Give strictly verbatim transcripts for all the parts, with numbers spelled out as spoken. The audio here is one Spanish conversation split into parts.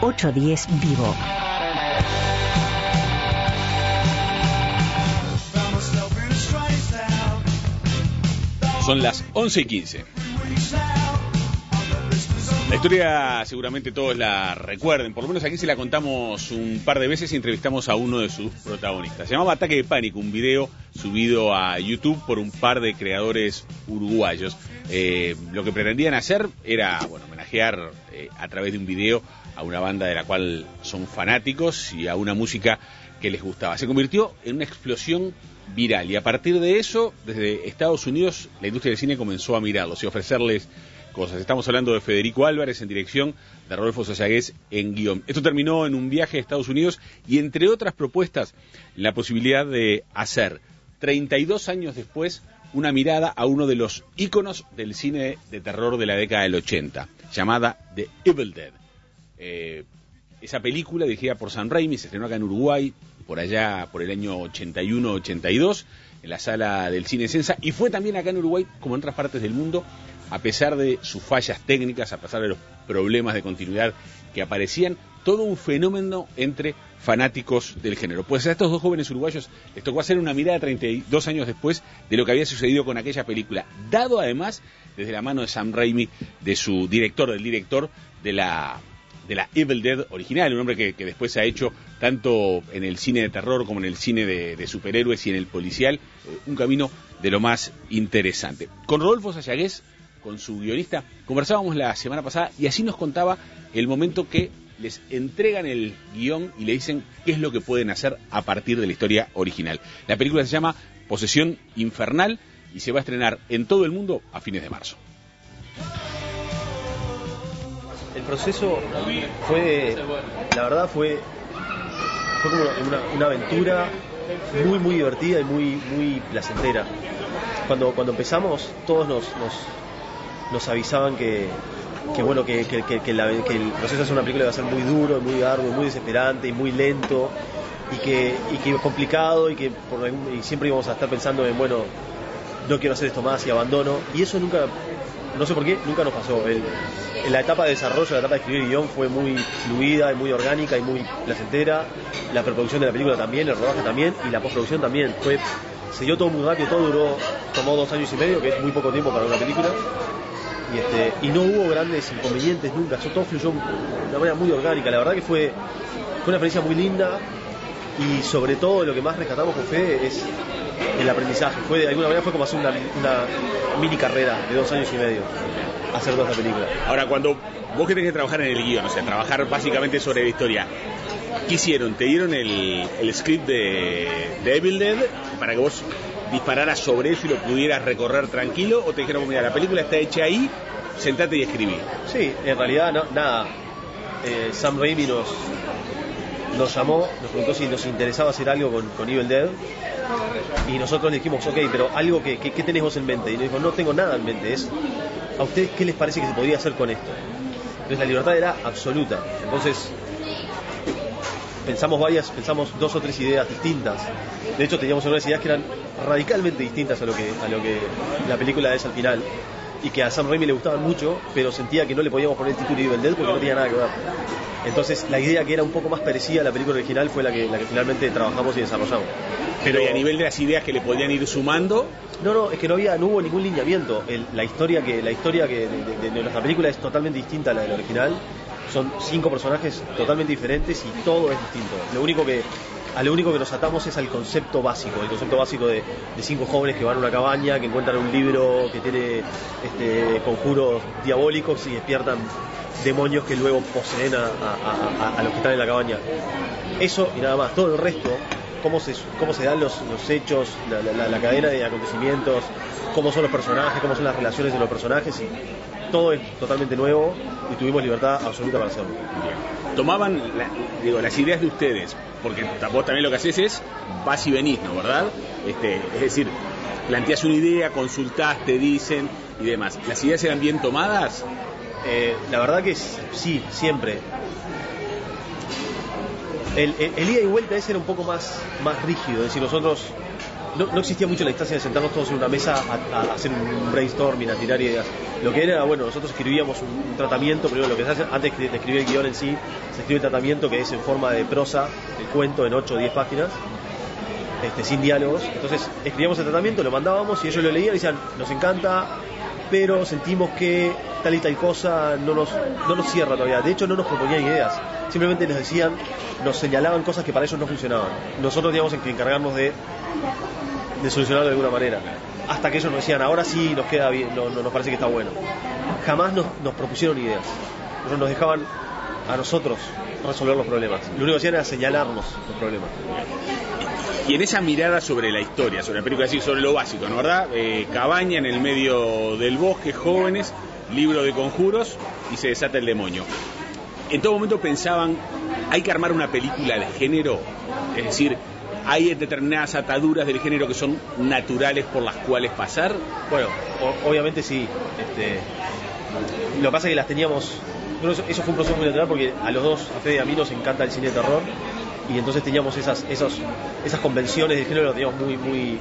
ocho diez Vivo. Son las once y quince. La historia seguramente todos la recuerden, por lo menos aquí se la contamos un par de veces y entrevistamos a uno de sus protagonistas. Se llamaba Ataque de Pánico, un video subido a YouTube por un par de creadores uruguayos. Eh, lo que pretendían hacer era, bueno, homenajear eh, a través de un video a una banda de la cual son fanáticos y a una música que les gustaba. Se convirtió en una explosión viral y a partir de eso, desde Estados Unidos, la industria del cine comenzó a mirarlos y ofrecerles cosas. Estamos hablando de Federico Álvarez en dirección, de Rodolfo Sayagués en guión. Esto terminó en un viaje a Estados Unidos y, entre otras propuestas, la posibilidad de hacer, treinta y dos años después, una mirada a uno de los íconos del cine de terror de la década del ochenta, llamada The Evil Dead. Eh, esa película, dirigida por Sam Raimi, se estrenó acá en Uruguay, por allá por el año ochenta y uno ochenta y dos, en la sala del Cine Sensa, y fue también acá en Uruguay, como en otras partes del mundo, a pesar de sus fallas técnicas, a pesar de los problemas de continuidad que aparecían, todo un fenómeno entre fanáticos del género. Pues a estos dos jóvenes uruguayos les tocó hacer una mirada treinta y dos años después de lo que había sucedido con aquella película, dado además desde la mano de Sam Raimi, de su director, del director de la... de la Evil Dead original, un hombre que, que después se ha hecho tanto en el cine de terror como en el cine de, de superhéroes y en el policial, eh, un camino de lo más interesante. Con Rodolfo Sayagués, con su guionista, conversábamos la semana pasada y así nos contaba el momento que les entregan el guión y le dicen qué es lo que pueden hacer a partir de la historia original. La película se llama Posesión Infernal y se va a estrenar en todo el mundo a fines de marzo. El proceso fue, la verdad fue, fue como una, una aventura muy muy divertida y muy muy placentera. Cuando cuando empezamos todos nos nos, nos avisaban que, que bueno que, que, que, que, la, que el proceso de hacer una película iba a ser muy duro, muy arduo, muy desesperante y muy lento y que y que complicado y que por algún, y siempre íbamos a estar pensando en bueno no quiero hacer esto más y abandono, y eso nunca, no sé por qué, nunca nos pasó. El, la etapa de desarrollo, la etapa de escribir guión fue muy fluida y muy orgánica y muy placentera. La preproducción de la película también, el rodaje también y la postproducción también. Fue, se dio todo muy rápido, todo duró, tomó dos años y medio, que es muy poco tiempo para una película. Y, este, y no hubo grandes inconvenientes nunca, todo fluyó de una manera muy orgánica. La verdad que fue, fue una experiencia muy linda y sobre todo lo que más rescatamos con Fede es el aprendizaje. Fue, de alguna manera fue como hacer una, una mini carrera de dos años y medio, hacer toda esta película. Ahora, cuando vos que tenés que trabajar en el guión, o sea, trabajar básicamente sobre la historia, ¿qué hicieron? ¿Te dieron el, el script de, de Evil Dead para que vos dispararas sobre eso y lo pudieras recorrer tranquilo? ¿O te dijeron, mira, la película está hecha ahí, sentate y escribí? Sí, en realidad no, nada. Eh, Sam Raimi nos, nos llamó, nos preguntó si nos interesaba hacer algo con, con Evil Dead. Y nosotros le dijimos, ok, pero algo que, que, que tenés vos en mente. Y nos dijo, no tengo nada en mente, es ¿a ustedes qué les parece que se podría hacer con esto? Entonces la libertad era absoluta. Entonces pensamos varias, pensamos dos o tres ideas distintas. De hecho teníamos algunas ideas que eran radicalmente distintas a lo que, a lo que la película es al final, y que a Sam Raimi le gustaban mucho, pero sentía que no le podíamos poner el título Evil Dead porque no tenía nada que ver. Entonces la idea que era un poco más parecida a la película original fue la que, la que finalmente trabajamos y desarrollamos. Pero y a nivel de las ideas que le podían ir sumando. No, no, es que no había, no hubo ningún lineamiento. El, la historia que, la historia que de, de, de nuestra película es totalmente distinta a la del original. Son cinco personajes totalmente diferentes y todo es distinto. Lo único que, a lo único que nos atamos es al concepto básico, el concepto básico de, de cinco jóvenes que van a una cabaña, que encuentran un libro que tiene este, conjuros diabólicos y despiertan demonios que luego poseen a, a, a, a los que están en la cabaña. Eso y nada más. Todo el resto, cómo se, cómo se dan los, los hechos, la, la, la cadena de acontecimientos, cómo son los personajes, cómo son las relaciones de los personajes, y todo es totalmente nuevo y tuvimos libertad absoluta para hacerlo. Bien. Tomaban la, digo, las ideas de ustedes, porque vos también lo que haces es vas y venís, ¿no? ¿Verdad? Este, es decir, planteás una idea, consultás, te dicen y demás. ¿Las ideas eran bien tomadas? Eh, la verdad que sí, siempre. El, el, el ida y vuelta ese era un poco más, más rígido, es decir, nosotros no, no existía mucho la instancia de sentarnos todos en una mesa a, a hacer un brainstorming, a tirar ideas. Lo que era, bueno, nosotros escribíamos un, un tratamiento, primero lo que se hace, antes de escribir el guión en sí, se escribe el tratamiento que es en forma de prosa, el cuento en ocho o diez páginas, este, sin diálogos. Entonces escribíamos el tratamiento, lo mandábamos y ellos lo leían y decían, nos encanta, pero sentimos que tal y tal cosa no nos, no nos cierra todavía. De hecho no nos proponían ideas, simplemente nos decían, nos señalaban cosas que para ellos no funcionaban. Nosotros teníamos que encargarnos de, de solucionarlo de alguna manera. Hasta que ellos nos decían, ahora sí nos queda bien, no, no, nos parece que está bueno. Jamás nos, nos propusieron ideas. Ellos nos dejaban a nosotros resolver los problemas. Lo único que hacían era señalarnos los problemas. Y en esa mirada sobre la historia, sobre la película, así, sobre lo básico, ¿no verdad? Eh, cabaña en el medio del bosque, jóvenes, libro de conjuros y se desata el demonio. En todo momento pensaban, hay que armar una película de género, es decir, ¿hay determinadas ataduras del género que son naturales por las cuales pasar? Bueno, o, obviamente sí. Este, lo que pasa es que las teníamos... Eso, eso fue un proceso muy natural porque a los dos, a Fede y a mí, nos encanta el cine de terror. Y entonces teníamos esas, esos, esas convenciones del género, las teníamos muy, muy,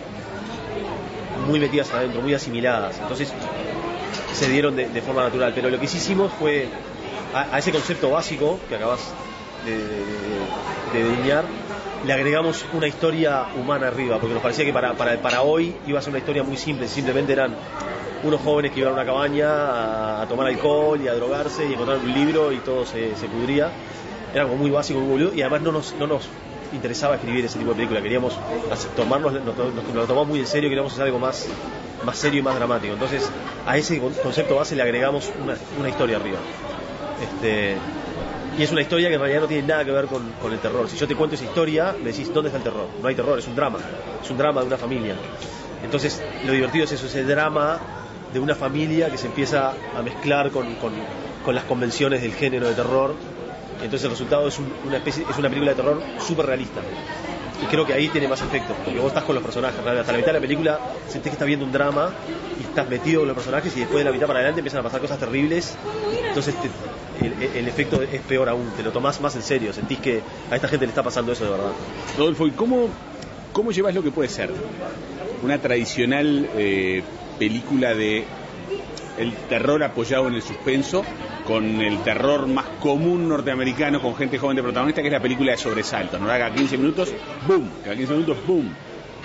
muy metidas adentro, muy asimiladas. Entonces se dieron de, de forma natural. Pero lo que sí hicimos fue, a, a ese concepto básico que acabas de, de, de, de delinear, le agregamos una historia humana arriba, porque nos parecía que para, para, para hoy iba a ser una historia muy simple. Simplemente eran unos jóvenes que iban a una cabaña a, a tomar alcohol y a drogarse y encontraron un libro y todo se, se pudría. Era algo muy básico, muy boludo, y además no nos, no nos interesaba escribir ese tipo de película. Queríamos tomarnos, nos, nos, nos lo tomamos muy en serio, queríamos hacer algo más, más serio y más dramático. Entonces a ese concepto base le agregamos una, una historia arriba. Este... Y es una historia que en realidad no tiene nada que ver con, con el terror. Si yo te cuento esa historia, me decís, ¿dónde está el terror? No hay terror, es un drama. Es un drama de una familia. Entonces, lo divertido es eso, es el drama de una familia que se empieza a mezclar con, con, con las convenciones del género de terror. Entonces el resultado es, un, una, especie, es una película de terror súper realista. Y creo que ahí tiene más efecto, porque vos estás con los personajes. Hasta la mitad de la película sentís que estás viendo un drama y estás metido con los personajes, y después de la mitad para adelante empiezan a pasar cosas terribles. Entonces te, el, el efecto es peor aún, te lo tomás más en serio, sentís que a esta gente le está pasando eso de verdad. Rodolfo, ¿y cómo, cómo llevas lo que puede ser una tradicional eh, película de el terror apoyado en el suspenso con el terror más común norteamericano con gente joven de protagonista, que es la película de sobresalto, ¿no? Cada quince minutos, ¡boom! Cada quince minutos, ¡boom!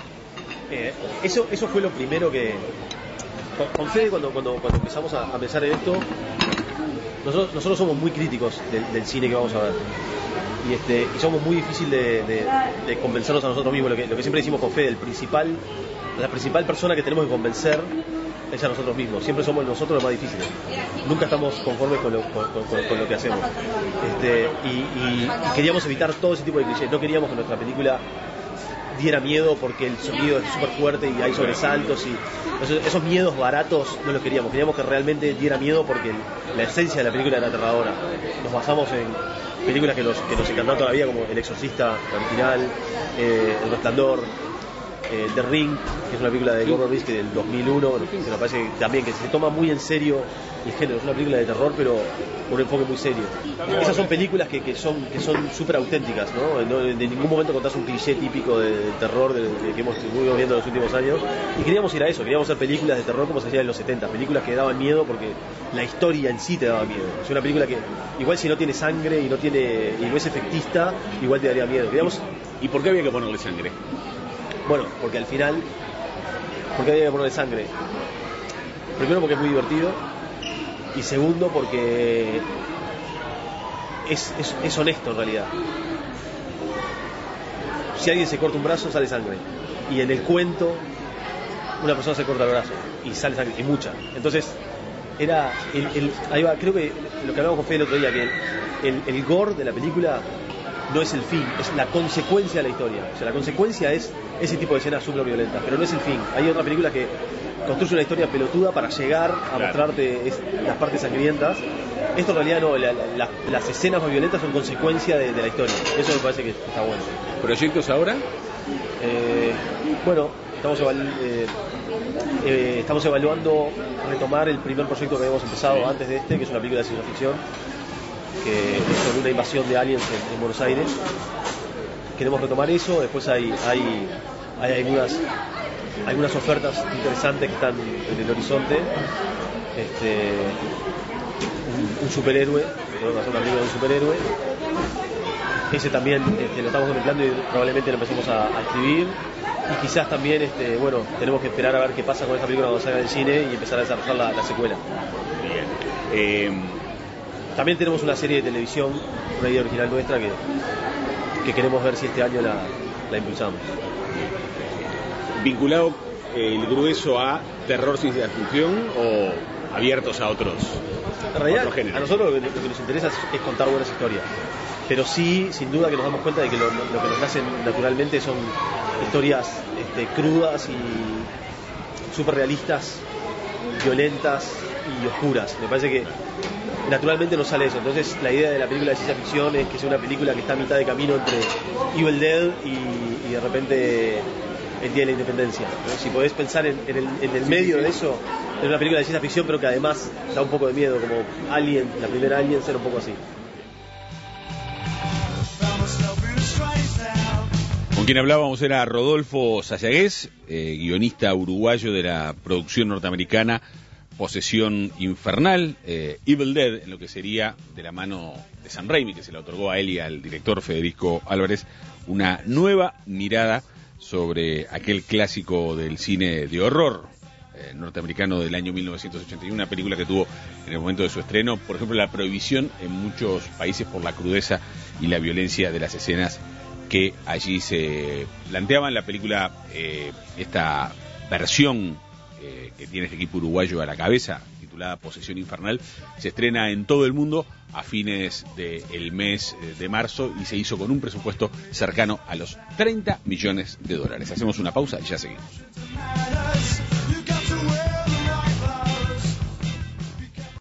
Eh, eso, eso fue lo primero que... Con, con Fede, cuando, cuando, cuando empezamos a, a pensar en esto, nosotros, nosotros somos muy críticos del, del cine que vamos a ver. Y, este, y somos muy difícil de, de, de convencernos a nosotros mismos. Lo que, lo que siempre decimos con Fede, el principal, la principal persona que tenemos que convencer es a nosotros mismos. Siempre somos nosotros los más difíciles. Nunca estamos conformes con lo, con, con, con lo que hacemos. Este, y, y, y queríamos evitar todo ese tipo de clichés. No queríamos que nuestra película diera miedo porque el sonido es súper fuerte y hay sobresaltos y esos, esos miedos baratos no los queríamos. Queríamos que realmente diera miedo porque el, la esencia de la película era aterradora. Nos basamos en películas que nos, que nos encantaron todavía, como El Exorcista, la original, eh, El Resplandor, eh, The Ring, que es una película de Gordon Risky del dos mil uno, que me parece que también que se toma muy en serio el género. Es una película de terror, pero con un enfoque muy serio. Esas son películas que, que son que son súper auténticas, ¿no? No, de ningún momento contás un cliché típico de, de terror de, de, que hemos ido viendo en los últimos años. Y queríamos ir a eso, queríamos hacer películas de terror como se hacía en los setenta, películas que daban miedo porque la historia en sí te daba miedo. Es una película que, igual si no tiene sangre y no tiene y no es efectista, igual te daría miedo. Queríamos... ¿Y por qué había que ponerle sangre? Bueno, porque al final, ¿por qué había que ponerle sangre? Primero porque es muy divertido, y segundo porque es, es, es honesto en realidad. Si alguien se corta un brazo, sale sangre, y en el cuento una persona se corta el brazo y sale sangre, y mucha. Entonces era el, el, ahí va, creo que lo que hablábamos con Fede el otro día, que el, el, el gore de la película no es el fin, es la consecuencia de la historia. O sea, la consecuencia es ese tipo de escenas súper violentas, pero no es el fin. Hay otra película que construye una historia pelotuda para llegar a claro. mostrarte es, las partes sangrientas. Esto en realidad no, la, la, las escenas más violentas son consecuencia de, de la historia. Eso me parece que está bueno. ¿Proyectos ahora? Eh, bueno, estamos, evalu eh, eh, estamos evaluando retomar el primer proyecto que habíamos empezado sí. antes de este, que es una película de ciencia ficción, que es sobre una invasión de aliens en, en Buenos Aires. Queremos retomar eso. Después hay, hay, hay algunas, algunas ofertas interesantes que están en el horizonte, este, un, un superhéroe, tenemos que hacer una película de un superhéroe. Ese también este, lo estamos contemplando y probablemente lo empecemos a, a escribir. Y quizás también, este, bueno, tenemos que esperar a ver qué pasa con esta película cuando salga del cine y empezar a desarrollar la, la secuela. Bien. Eh... También tenemos una serie de televisión, una idea original nuestra que, que queremos ver si este año la, la impulsamos. ¿Vinculado eh, el grueso a terror ciencia ficción o abiertos a otros, en realidad, otros géneros? A nosotros lo que, lo que nos interesa es, es contar buenas historias. Pero sí, sin duda que nos damos cuenta de que lo, lo que nos nace naturalmente son historias este, crudas y súper realistas, violentas y oscuras. Me parece que naturalmente nos sale eso. Entonces la idea de la película de ciencia ficción es que sea una película que está a mitad de camino entre Evil Dead y, y de repente el Día de la Independencia, ¿no? Si podés pensar en, en, el, en el medio de eso, es una película de ciencia ficción pero que además da un poco de miedo, como Alien, la primera Alien, ser un poco así. Con quien hablábamos era Rodolfo Sayagués, eh, guionista uruguayo de la producción norteamericana Posesión Infernal, eh, Evil Dead, en lo que sería de la mano de Sam Raimi, que se le otorgó a él y al director Federico Álvarez, una nueva mirada sobre aquel clásico del cine de horror eh, norteamericano del año mil novecientos ochenta y uno, una película que tuvo en el momento de su estreno, por ejemplo, la prohibición en muchos países por la crudeza y la violencia de las escenas que allí se planteaban. La película, eh, esta versión eh, que tiene este equipo uruguayo a la cabeza, titulada Posesión Infernal, se estrena en todo el mundo a fines del mes de marzo y se hizo con un presupuesto cercano a los treinta millones de dólares. Hacemos una pausa y ya seguimos.